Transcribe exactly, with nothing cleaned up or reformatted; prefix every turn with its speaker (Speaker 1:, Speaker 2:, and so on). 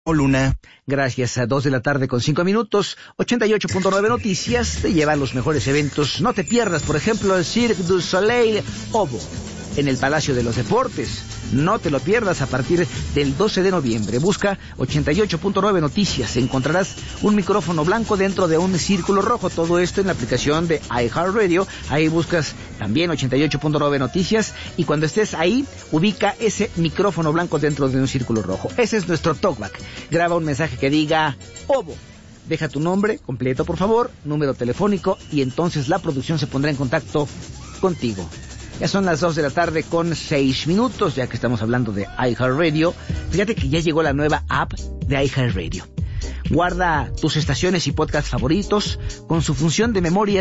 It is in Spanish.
Speaker 1: Luna.
Speaker 2: Gracias a dos de la tarde con cinco minutos, ochenta y ocho punto nueve Noticias te lleva a los mejores eventos. No te pierdas, por ejemplo, el Cirque du Soleil Obo en el Palacio de los Deportes. No te lo pierdas a partir del doce de noviembre. Busca ochenta y ocho punto nueve Noticias. Encontrarás un micrófono blanco dentro de un círculo rojo. Todo esto en la aplicación de iHeartRadio. Ahí buscas también ochenta y ocho punto nueve Noticias. Y cuando estés ahí, ubica ese micrófono blanco dentro de un círculo rojo. Ese es nuestro talkback. Graba un mensaje que diga Obo. Deja tu nombre completo, por favor, número telefónico, y entonces la producción se pondrá en contacto contigo. Ya son las dos de la tarde con seis minutos, ya que estamos hablando de iHeartRadio. Fíjate que ya llegó la nueva app de iHeartRadio. Guarda tus estaciones y podcasts favoritos con su función de memoria